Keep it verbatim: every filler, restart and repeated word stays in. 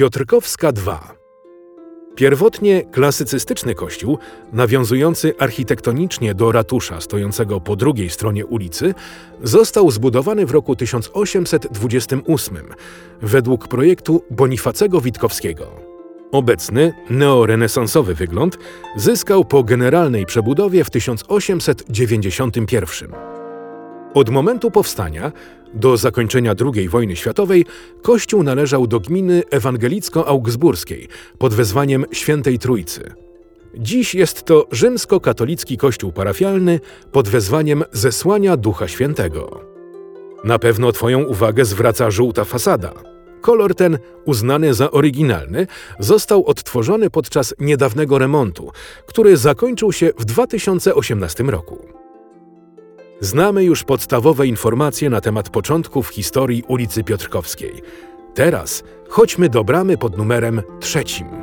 Piotrkowska dwa. Pierwotnie klasycystyczny kościół, nawiązujący architektonicznie do ratusza stojącego po drugiej stronie ulicy, został zbudowany w roku tysiąc osiemset dwudziestym ósmym według projektu Bonifacego Witkowskiego. Obecny, neorenesansowy wygląd zyskał po generalnej przebudowie w tysiąc osiemset dziewięćdziesiątym pierwszym. Od momentu powstania do zakończenia drugiej wojny światowej kościół należał do gminy ewangelicko-augsburskiej pod wezwaniem Świętej Trójcy. Dziś jest to rzymskokatolicki kościół parafialny pod wezwaniem Zesłania Ducha Świętego. Na pewno Twoją uwagę zwraca żółta fasada. Kolor ten, uznany za oryginalny, został odtworzony podczas niedawnego remontu, który zakończył się w dwa tysiące osiemnastym roku. Znamy już podstawowe informacje na temat początków historii ulicy Piotrkowskiej. Teraz chodźmy do bramy pod numerem trzecim.